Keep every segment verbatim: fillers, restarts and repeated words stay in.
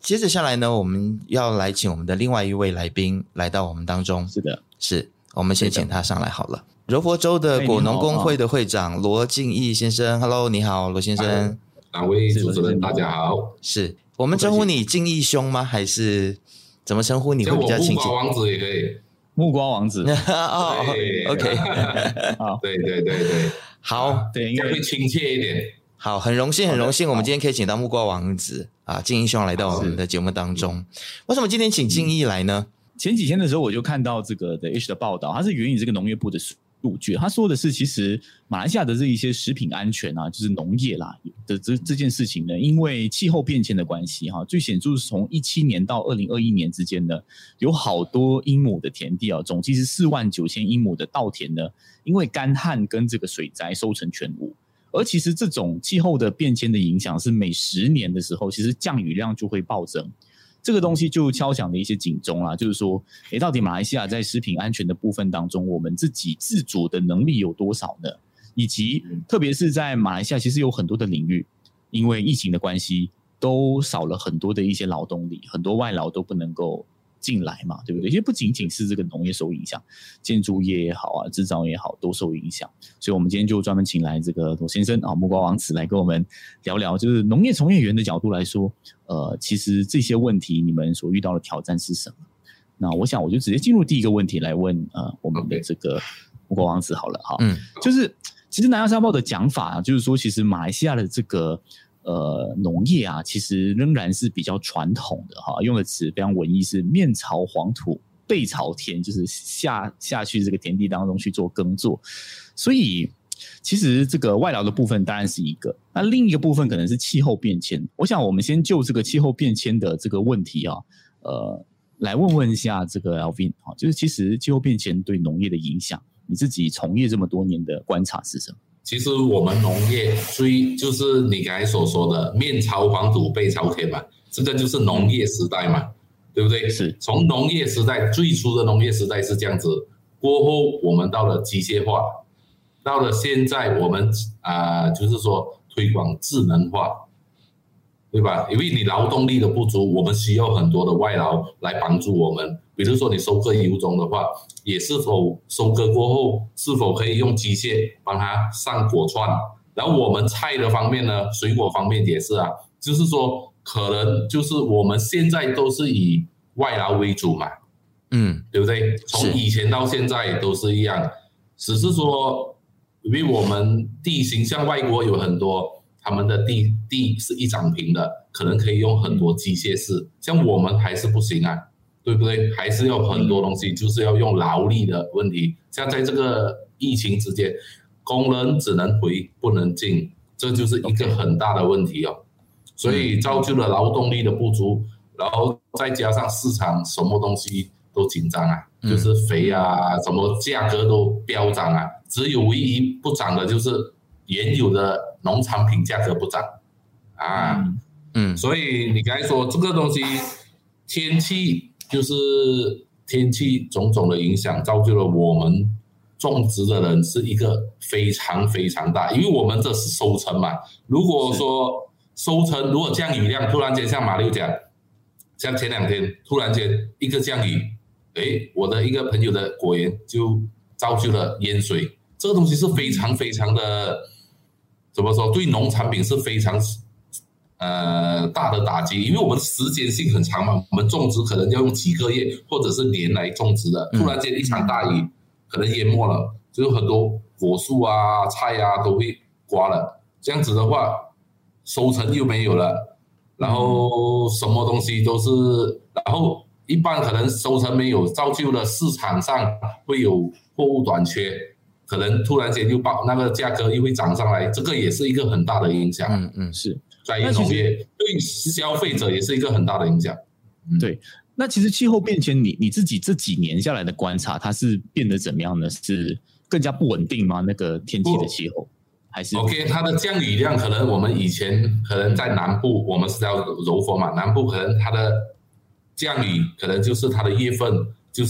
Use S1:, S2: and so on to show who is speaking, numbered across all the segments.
S1: 接着下来呢，我们要来请我们的另外一位来宾来到我们当中。
S2: 是的，
S1: 是我们先请他上来好了。柔佛州的果农工会的会长罗敬义先生 ，Hello， 你好，罗先生。
S3: 两位主持人大家好。
S1: 是我们称呼你敬义兄吗？还是怎么称呼你会比较亲切？
S3: 木瓜王子也可以。
S2: 木瓜王子。
S1: 哦 ，OK，
S2: 好，
S3: 对对对对，
S1: 好，
S2: 对，
S3: 这样会亲切一点。
S1: 好，很荣幸，很荣幸，我们今天可以请到木瓜王子啊，敬义兄来到我们的节目当中。为什么今天请敬义来呢？
S2: 前几天的时候，我就看到这个 The Age 的报道，它是源于这个农业部的数据。他说的是，其实马来西亚的这一些食品安全啊，就是农业啦的这这件事情呢，因为气候变迁的关系哈，最显著是从一七年到二零二一年之间呢，有好多英亩的田地啊，总计是四万九千英亩的稻田呢，因为干旱跟这个水灾收成全无。而其实这种气候的变迁的影响是每十年的时候，其实降雨量就会暴增。这个东西就敲响了一些警钟啦，就是说，诶，到底马来西亚在食品安全的部分当中，我们自己自主的能力有多少呢？以及特别是在马来西亚，其实有很多的领域，因为疫情的关系，都少了很多的一些劳动力，很多外劳都不能够进来嘛，对不对？因为不仅仅是这个农业受影响，建筑业也好啊，制造业也好，都受影响。所以我们今天就专门请来这个罗先生啊，木瓜王子来跟我们聊聊，就是农业从业员的角度来说，呃，其实这些问题你们所遇到的挑战是什么？那我想我就直接进入第一个问题来问呃我们的这个木瓜王子好了哈，嗯，就是其实南洋沙报的讲法啊，就是说其实马来西亚的这个。呃，农业啊，其实仍然是比较传统的哈，用的词非常文艺，是面朝黄土背朝天，就是下下去这个田地当中去做耕作。所以，其实这个外劳的部分当然是一个，那另一个部分可能是气候变迁。我想我们先就这个气候变迁的这个问题啊，呃，来问问一下这个 Alvin 哈，就是其实气候变迁对农业的影响，你自己从业这么多年的观察是什么？
S3: 其实我们农业最就是你刚才所说的面朝黄土背朝天嘛，这个就是农业时代嘛，对不对？
S2: 是
S3: 从农业时代最初的农业时代是这样子，过后我们到了机械化，到了现在我们啊、呃、就是说推广智能化，对吧？因为你劳动力的不足，我们需要很多的外劳来帮助我们。比如说你收割油种的话，也是否收割过后是否可以用机械帮它上果串？然后我们菜的方面呢，水果方面也是啊，就是说可能就是我们现在都是以外劳为主嘛，嗯，对不对？从以前到现在都是一样，只是说因为我们地形像外国有很多。他们的地地是一掌平的，可能可以用很多机械式，像我们还是不行啊，对不对？还是要很多东西，就是要用劳力的问题。像在这个疫情之间，工人只能回不能进，这就是一个很大的问题哦。所以造就了劳动力的不足，然后再加上市场什么东西都紧张啊，就是肥啊，什么价格都飙涨啊，只有唯一不涨的就是原有的农产品价格不涨啊，嗯，嗯，所以你刚才说这个东西，天气就是天气种种的影响，造就了我们种植的人是一个非常非常大，因为我们这是收成嘛。如果说收成如果降雨量突然间像马六甲，像前两天突然间一个降雨，诶，我的一个朋友的果园就造就了淹水，这个东西是非常非常的。怎么说？对农产品是非常呃大的打击，因为我们时间性很长嘛，我们种植可能要用几个月或者是年来种植的，突然间一场大雨，可能淹没了，就是很多果树啊、菜啊都会刮了。这样子的话，收成又没有了，然后什么东西都是，然后一般可能收成没有，造就了市场上会有货物短缺。可能突然间就爆那个价格又会涨上来，这个也是一个很大的影响。
S2: 嗯嗯，是
S3: 在农业对消费者也是一个很大的影响。
S2: 嗯、对，那其实气候变迁，你你自己这几年下来的观察，它是变得怎么样呢？是更加不稳定吗？那个天气的气候还是
S3: ？OK， 它的降雨量可能我们以前可能在南部，我们是叫柔佛嘛，南部可能它的降雨可能就是它的月份就是。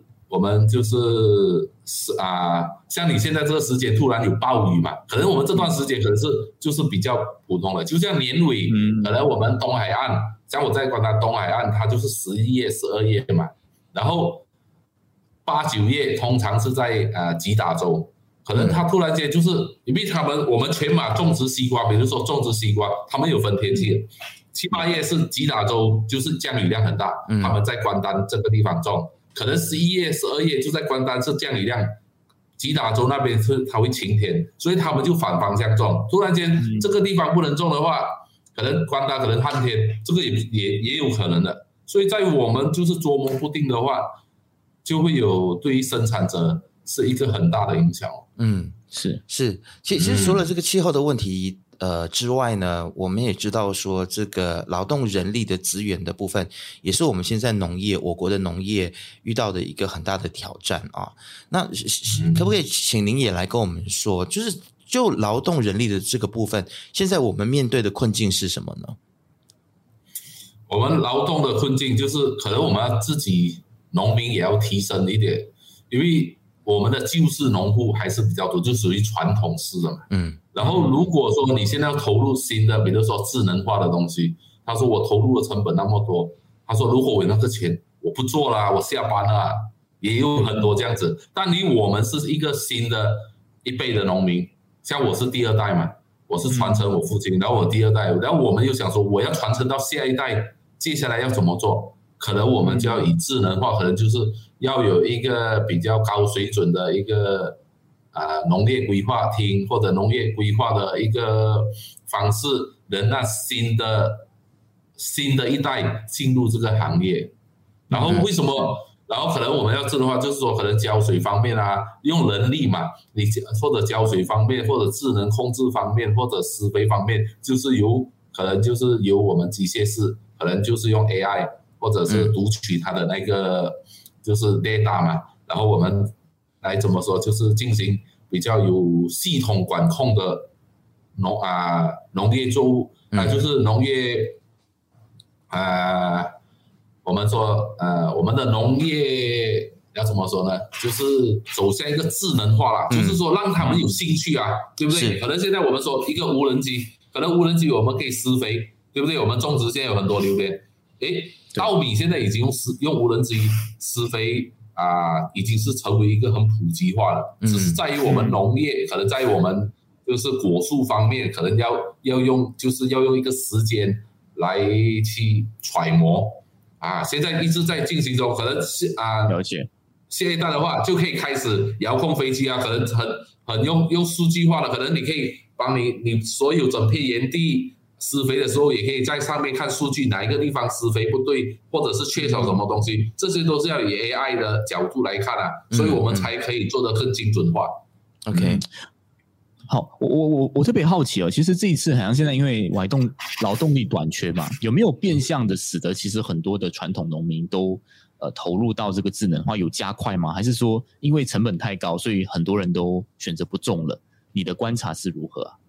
S3: 我们就是啊、呃，像你现在这个时间突然有暴雨嘛，可能我们这段时间可能是就是比较普通的，就像年尾，可能我们东海岸像我在关丹东海岸，它就是十一月、十二月嘛，然后八九月通常是在呃吉打州，可能它突然间就是因为他们我们全马种植西瓜，比如说种植西瓜，他们有分天气的，七八月是吉打州就是降雨量很大，
S1: 嗯、
S3: 他们在关丹这个地方种，可能十一月、十二月就在关丹是降雨量。吉打州那边是它会晴天，所以他们就反方向种。突然间这个地方不能种的话，可能关丹可能旱天，这个也也也有可能的。所以在我们就是捉摸不定的话，就会有对于生产者是一个很大的影响。
S1: 嗯，是是，其其实除了这个气候的问题。嗯呃之外呢，我们也知道说这个劳动人力的资源的部分，也是我们现在农业我国的农业遇到的一个很大的挑战啊。那可不可以请您也来跟我们说，就是就劳动人力的这个部分，现在我们面对的困境是什么呢？
S3: 我们劳动的困境就是可能我们要自己农民也要提升一点，因为我们的旧式农户还是比较多，就属于传统式的嘛。嗯。然后如果说你现在要投入新的，比如说智能化的东西，他说我投入的成本那么多，他说如果我有那个钱，我不做啦，我下班啦，也有很多这样子。但你我们是一个新的一辈的农民，像我是第二代嘛，我是传承我父亲，然后我第二代，然后我们又想说我要传承到下一代，接下来要怎么做？可能我们就要以智能化，可能就是要有一个比较高水准的一个啊、呃、农业规划厅或者农业规划的一个方式，能让新的新的一代进入这个行业。然后为什么？然后可能我们要智能化，就是说可能浇水方面啊，用人力嘛，你或者浇水方面，或者智能控制方面，或者施肥方面，就是由可能就是由我们机械师，可能就是用 A I。或者是读取它的那个就是 data 嘛，然后我们来怎么说，就是进行比较有系统管控的农啊农业作物啊、呃，就是农业啊、呃，我们说呃我们的农业要怎么说呢？就是走向一个智能化啦，就是说让他们有兴趣啊，对不对？可能现在我们说一个无人机，可能无人机我们可以施肥，对不对？我们种植现在有很多榴莲，诶。稻米现在已经用用无人机施肥啊、呃，已经是成为一个很普及化了。只是在于我们农业，可能在于我们就是果树方面，可能要要用就是要用一个时间来去揣摩啊。现在一直在进行中，可能是啊，了解。下一代的话就可以开始遥控飞机啊，可能很很用用数据化的，可能你可以帮你你所有整片园地。施肥的时候也可以在上面看数据，哪一个地方施肥不对，或者是缺少什么东西，这些都是要以 A I 的角度来看啊，所以我们才可以做得更精准化。
S1: 嗯、OK，
S2: 好，我我我我特别好奇哦，其实这一次好像现在因为劳动劳动力短缺嘛，有没有变相的使得其实很多的传统农民都呃投入到这个智能化有加快吗？还是说因为成本太高，所以很多人都选择不种了？你的观察是如何啊？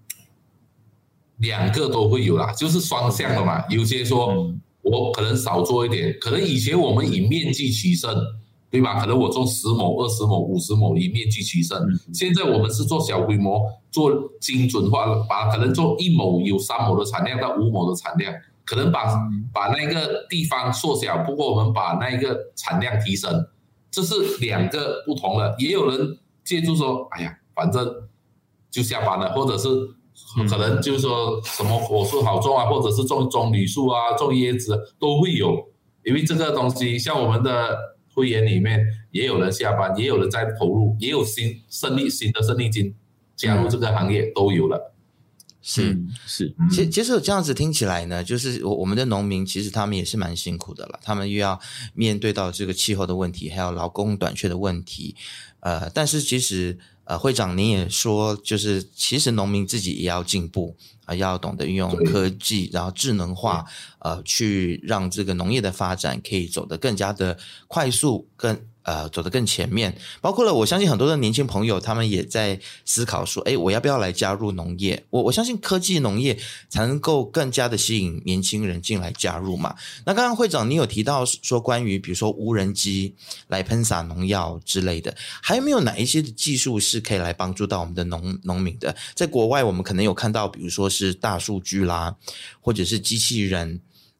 S3: 两个都会有啦，就是双向的嘛。有些说我可能少做一点，可能以前我们以面积取胜，对吧？可能我种十亩、二十亩、五十亩以面积取胜。现在我们是做小规模，做精准化，把可能做一亩有三亩的产量到五亩的产量，可能把把那个地方缩小，不过我们把那个产量提升，这是两个不同的。也有人借助说，哎呀，反正就下班了，或者是。可能就是说什么果树好种啊，或者是种棕榈树啊、种椰子都会有，因为这个东西像我们的会员里面也有人下班，也有人在投入，也有新胜利新的胜利金加入这个行业都有了。
S1: 是、
S2: 嗯、是，
S1: 其其实这样子听起来呢，就是我我们的农民其实他们也是蛮辛苦的了，他们又要面对到这个气候的问题，还有劳工短缺的问题，呃，但是其实。呃，会长您也说，就是其实农民自己也要进步啊、呃，要懂得运用科技，然后智能化，呃，去让这个农业的发展可以走得更加的快速，更呃走得更前面。包括了我相信很多的年轻朋友，他们也在思考说，诶，我要不要来加入农业？我我相信科技农业才能够更加的吸引年轻人进来加入嘛。那刚刚会长你有提到说关于比如说无人机来喷洒农药之类的，还有没有哪一些的技术是可以来帮助到我们的农农民的？在国外我们可能有看到比如说是大数据啦，或者是机器人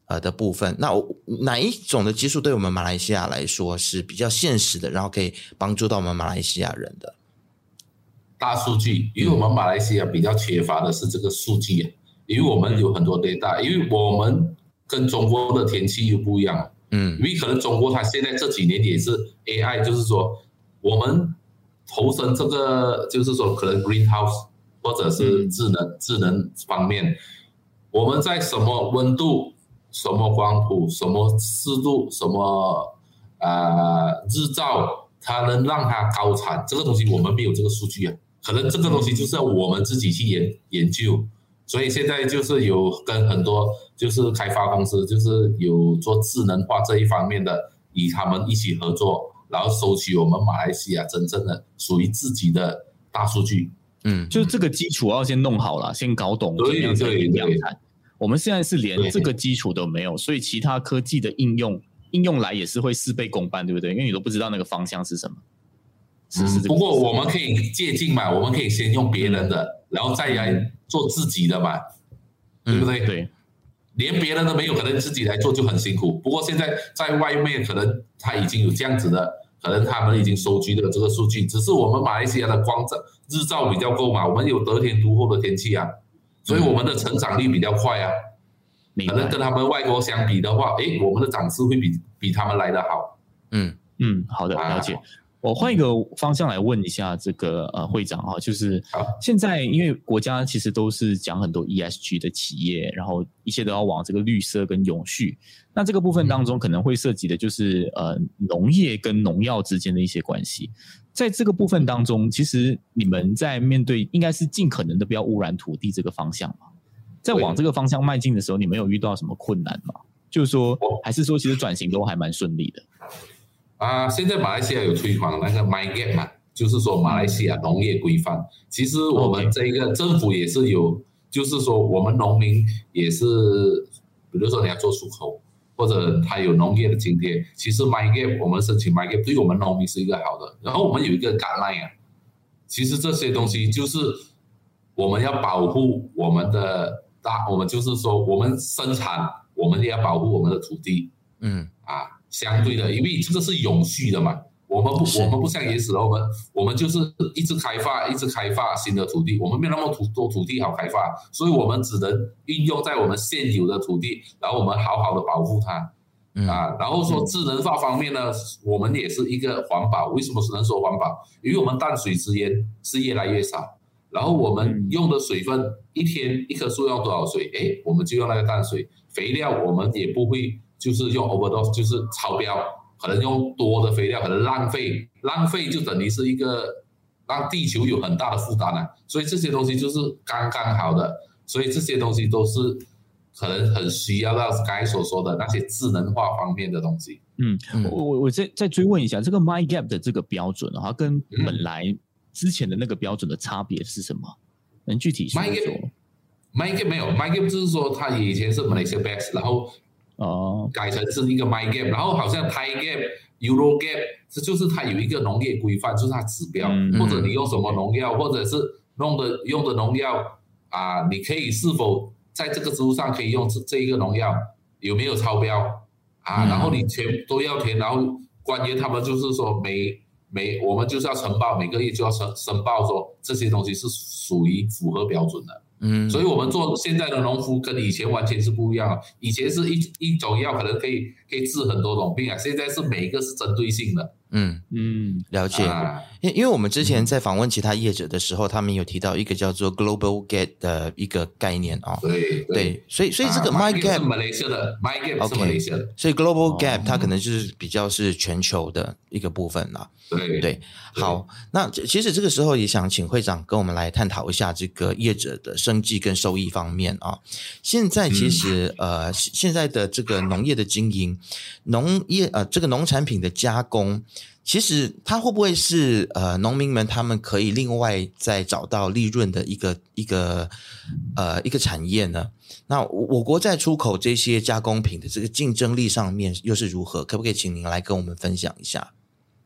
S1: 呃的部分。那哪一种的技术对我们马来西亚来说是比较现实的，然后可以帮助到我们马来西亚人的？
S3: 大数据，因为我们马来西亚比较缺乏的是这个数据，因为我们有很多 data， 因为我们跟中国的天气又不一样，嗯，因为可能中国它现在这几年也是 A I， 就是说我们投身这个，就是说可能 greenhouse 或者是智能、嗯、智能方面，我们在什么温度、什么光谱、什么湿度、什么呃日照，它能让它高产，这个东西我们没有这个数据啊。可能这个东西就是要我们自己去研研究，所以现在就是有跟很多就是开发公司，就是有做智能化这一方面的，与他们一起合作，然后收取我们马来西亚真正的属于自己的大数据。
S2: 嗯，就是这个基础要先弄好了，先搞懂怎么样才量产。我们现在是连这个基础都没有，所以其他科技的应用应用来也是会事倍功半，对不对？因为你都不知道那个方向是什么。是是
S3: 嗯，不过我们可以借鉴嘛，我们可以先用别人的，然后再来做自己的嘛，嗯、对不对？
S2: 对，
S3: 连别人都没有，可能自己来做就很辛苦。不过现在在外面，可能他已经有这样子的，可能他们已经收集了这个数据，只是我们马来西亚的光照日照比较够嘛，我们有得天独厚的天气啊，所以我们的成长率比较快啊。嗯、可能跟他们外国相比的话，诶，我们的长势会比比他们来得好。
S2: 嗯嗯，好的，了解。啊，我换一个方向来问一下这个呃会长哈，就是现在因为国家其实都是讲很多 E S G 的企业，然后一切都要往这个绿色跟永续，那这个部分当中可能会涉及的就是呃农业跟农药之间的一些关系。在这个部分当中，其实你们在面对应该是尽可能的不要污染土地这个方向嘛，在往这个方向迈进的时候，你们有遇到什么困难吗？就是说还是说其实转型都还蛮顺利的？
S3: 啊，现在马来西亚有推广那个 MyGap 嘛，就是说马来西亚农业规范。其实我们这个政府也是有，就是说我们农民也是，比如说你要做出口，或者他有农业的津贴，其实 MyGap 我们申请 MyGap 对我们农民是一个好的。然后我们有一个 guideline 啊，其实这些东西就是我们要保护我们的大，我们就是说我们生产，我们也要保护我们的土地，嗯啊。相对的，因为这个是永续的嘛，我们不我们不像原始人，我们我们就是一直开发，一直开发新的土地，我们没有那么土多土地好开发，所以我们只能运用在我们现有的土地，然后我们好好的保护它，嗯、啊，然后说智能化方面呢，我们也是一个环保。为什么只能说环保？因为我们淡水资源是越来越少，然后我们用的水分，一天一棵树要多少水？哎，我们就用那个淡水，肥料我们也不会。就是用 overdose， 就是超标，可能用多的肥料，可能浪费，浪费就等于是一个让地球有很大的负担了、啊。所以这些东西就是刚刚好的，所以这些东西都是可能很需要到刚才所说的那些智能化方面的东西。
S2: 嗯，我我再再追问一下，这个 MyGap 的这个标准啊，它跟本来之前的那个标准的差别是什么？能具体说一说
S3: ？MyGap 没有 ，MyGap 就是说它以前是 Malaysia Best， 然后。哦，改成是一个 MyGap， 然后好像 Thai Gap、Euro Gap， 这就是它有一个农业规范，就是它指标，嗯、或者你用什么农药，或者是用的用的农药啊，你可以是否在这个植物上可以用这这一个农药，有没有超标啊？嗯、然后你全都要填，然后关于他们就是说每每我们就是要申报，每个月就要申申报说这些东西是属于符合标准的。嗯，所以我们做现在的农夫跟以前完全是不一样的。以前是一一种药可能可以可以治很多种病啊，现在是每一个是针对性的。
S1: 嗯嗯，了解。啊、因因为我们之前在访问其他业者的时候，他们有提到一个叫做 Global Gap 的一个概念哦。
S3: 对 对,
S1: 对，所以所以这个 MyGap
S3: 是马来西亚的 ，MyGap 是马来西亚的，
S1: okay, 所以 Global Gap 它可能就是比较是全球的一个部分啦。
S3: 对
S1: 对，好，那其实这个时候也想请会长跟我们来探讨一下这个业者的生计跟收益方面啊。现在其实、嗯、呃，现在的这个农业的经营，农业呃这个农产品的加工。其实它会不会是呃农民们他们可以另外再找到利润的一个一个呃一个产业呢？那我国在出口这些加工品的这个竞争力上面又是如何？可不可以请您来跟我们分享一下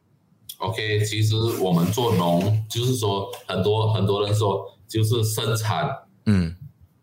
S3: ？OK， 其实我们做农就是说很多很多人说就是生产，嗯，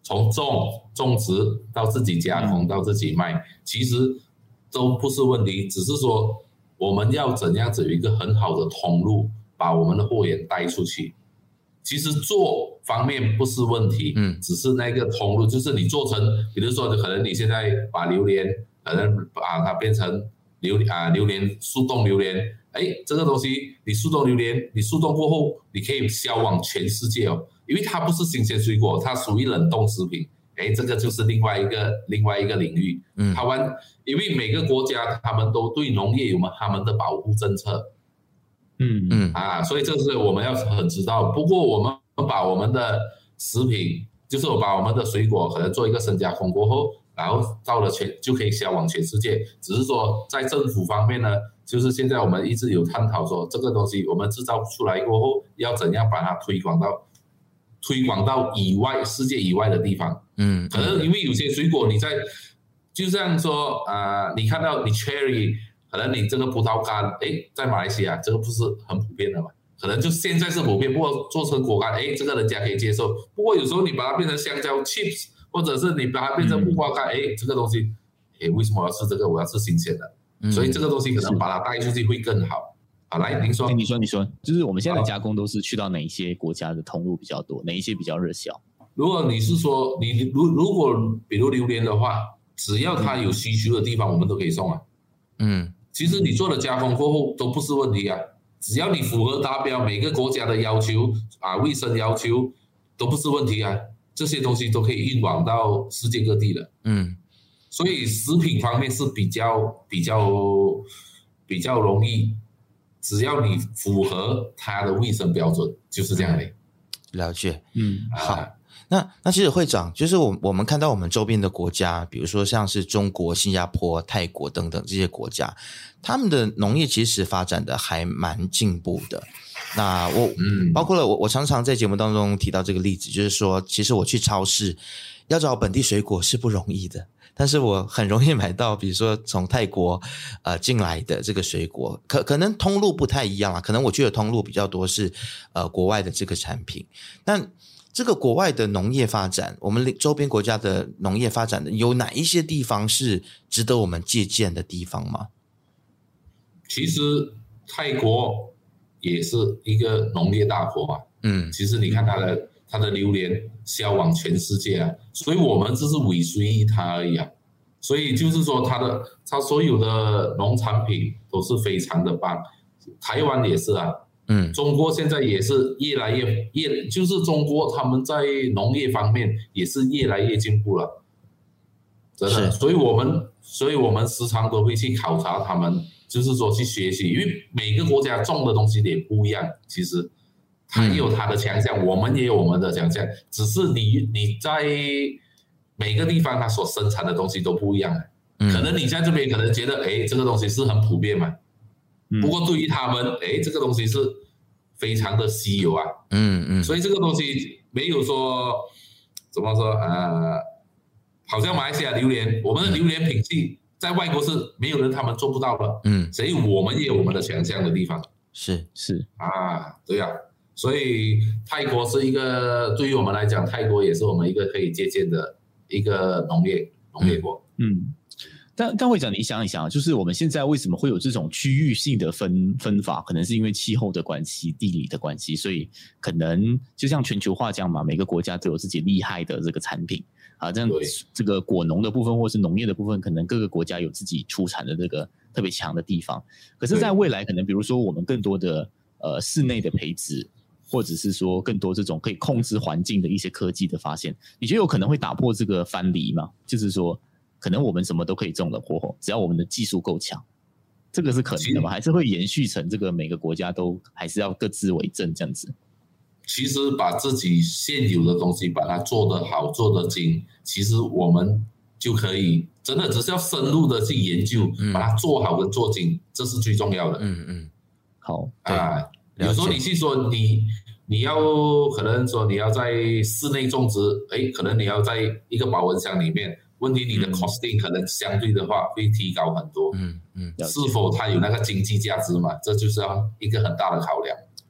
S3: 从种种植到自己加工到自己卖，其实都不是问题，只是说我们要怎样子有一个很好的通路，把我们的货源带出去。其实做方面不是问题，嗯，只是那个通路，就是你做成，比如说可能你现在把榴莲，可能把它变成榴啊榴莲速冻榴莲，哎，这个东西你速冻榴莲，你速冻过后，你可以销往全世界哦，因为它不是新鲜水果，它属于冷冻食品，哎，这个就是另外一个另外一个领域。嗯，台湾因为每个国家他们都对农业有他们的保护政策。嗯嗯啊，所以这是我们要很知道。不过我们把我们的食品，就是我把我们的水果可能做一个深加工过后，然后到了全就可以销往全世界。只是说在政府方面呢，就是现在我们一直有探讨说，这个东西我们制造出来过后，要怎样把它推广到推广到以外世界以外的地方。嗯，可能因为有些水果你在，就像说啊、呃，你看到你 cherry。可能你这个葡萄干，哎，在马来西亚这个不是很普遍的嘛？可能就现在是普遍，不过做成果干，哎，这个人家可以接受。不过有时候你把它变成香蕉 chips， 或者是你把它变成木瓜干，哎、嗯，这个东西，哎，为什么我要吃这个？我要吃新鲜的，嗯、所以这个东西可能把它带出去会更好。好，来，您说，
S2: 你说，你说，就是我们现在的加工都是去到哪一些国家的通路比较多？哪一些比较热销？
S3: 如果你是说你如如果比如榴莲的话，只要它有需求的地方，我们都可以送啊。嗯。其实你做了加工过后都不是问题啊，只要你符合达标，每个国家的要求啊，卫生要求都不是问题啊，这些东西都可以运往到世界各地的。嗯，所以食品方面是比较比较比较容易，只要你符合它的卫生标准，就是这样的。
S1: 了解，嗯，好。啊那那其实会长，就是我我们看到我们周边的国家，比如说像是中国、新加坡、泰国等等这些国家，他们的农业其实发展的还蛮进步的。那我嗯，包括了我我常常在节目当中提到这个例子，就是说，其实我去超市要找本地水果是不容易的，但是我很容易买到，比如说从泰国呃进来的这个水果，可可能通路不太一样啊，可能我去的通路比较多是呃国外的这个产品，但这个国外的农业发展，我们周边国家的农业发展的有哪一些地方是值得我们借鉴的地方吗？
S3: 其实泰国也是一个农业大国啊，嗯，其实你看它的它的榴莲销往全世界啊，所以我们只是尾随于它而已啊，所以就是说它的它所有的农产品都是非常的棒，台湾也是啊。嗯，中国现在也是越来越越，就是中国他们在农业方面也是越来越进步了，真的。所以我们所以我们时常都会去考察他们，就是说去学习，因为每个国家种的东西也不一样，其实它也有它的强项，嗯、我们也有我们的强项，只是你你在每个地方它所生产的东西都不一样，嗯、可能你在这边可能觉得，哎，这个东西是很普遍嘛。不过对于他们，哎，这个东西是非常的稀有啊，嗯嗯，所以这个东西没有说怎么说，呃，好像马来西亚榴莲，我们的榴莲品系在外国是没有人他们做不到的，嗯，所以我们也有我们的强项的地方，
S1: 是是
S3: 啊，对啊，所以泰国是一个对于我们来讲，泰国也是我们一个可以借鉴的一个农业农业国，嗯。嗯
S2: 但但会长，你想一想，就是我们现在为什么会有这种区域性的分分法？可能是因为气候的关系、地理的关系，所以可能就像全球化这样嘛，每个国家都有自己厉害的这个产品啊。这样这个果农的部分或是农业的部分，可能各个国家有自己出产的这个特别强的地方。可是，在未来，可能比如说我们更多的呃室内的培植，或者是说更多这种可以控制环境的一些科技的发现，你觉得有可能会打破这个藩篱吗？就是说。可能我们什么都可以种的货，只要我们的技术够强，这个是可能的吗？还是会延续成这个每个国家都还是要各自为政这样子？
S3: 其实把自己现有的东西把它做得好、做得精，其实我们就可以真的只是要深入的去研究，嗯、把它做好跟做精，这是最重要的。嗯嗯，
S2: 好
S3: 啊，有时候你去说你你要可能说你要在室内种植，哎，可能你要在一个保温箱里面。问题你的 costing 可能相对的话会提高很多，嗯嗯，是否它有那个经济价值嘛？这就是要一个很大的考量。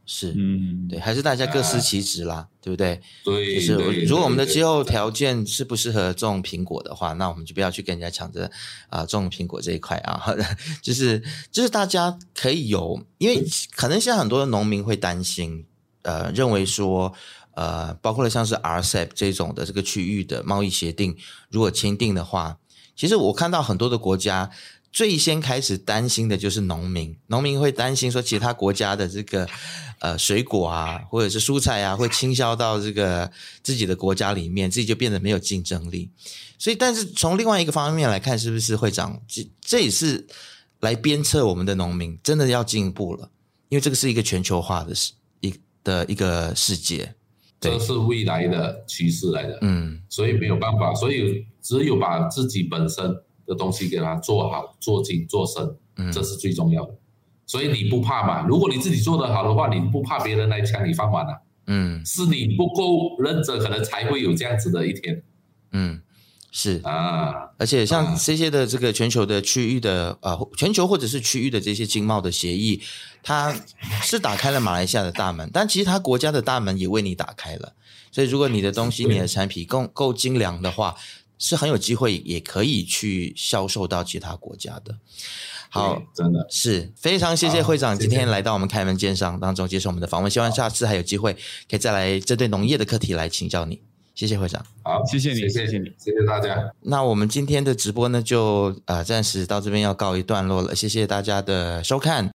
S1: 是，
S2: 嗯，
S1: 对，还是大家各司其职啦，啊、对不对？
S3: 对，
S1: 就是
S3: 对
S1: 如果我们的气候条件适不适合种苹果的话，那我们就不要去跟人家抢着啊、呃、种苹果这一块啊，就是就是大家可以有，因为可能现在很多的农民会担心，呃，认为说。呃，包括了像是 R C E P 这种的这个区域的贸易协定，如果签订的话，其实我看到很多的国家最先开始担心的就是农民，农民会担心说其他国家的这个呃水果啊，或者是蔬菜啊，会倾销到这个自己的国家里面，自己就变得没有竞争力。所以，但是从另外一个方面来看，是不是会长，这这也是来鞭策我们的农民真的要进步了，因为这个是一个全球化的一的一个世界。
S3: 这是未来的趋势来的，
S1: 嗯，
S3: 所以没有办法，所以只有把自己本身的东西给它做好、做精、做深，嗯，这是最重要的。所以你不怕嘛？如果你自己做得好的话，你不怕别人来抢你饭碗啊？
S1: 嗯，
S3: 是你不够认真，可能才会有这样子的一天。
S1: 嗯，是
S3: 啊，
S1: 而且像这些的这个全球的区域的呃，全球或者是区域的这些经贸的协议，它是打开了马来西亚的大门，但其实它国家的大门也为你打开了。所以如果你的东西、你的产品够够精良的话，是很有机会也可以去销售到其他国家的。好，
S3: 真的
S1: 是非常谢谢会长今天来到我们开门见山当中接受我们的访问，希望下次还有机会可以再来针对农业的课题来请教你。谢谢会长，
S3: 好，
S2: 谢谢你，
S3: 谢谢
S2: 谢谢你，
S3: 谢谢大家。
S1: 那我们今天的直播呢，就呃暂时到这边要告一段落了，谢谢大家的收看。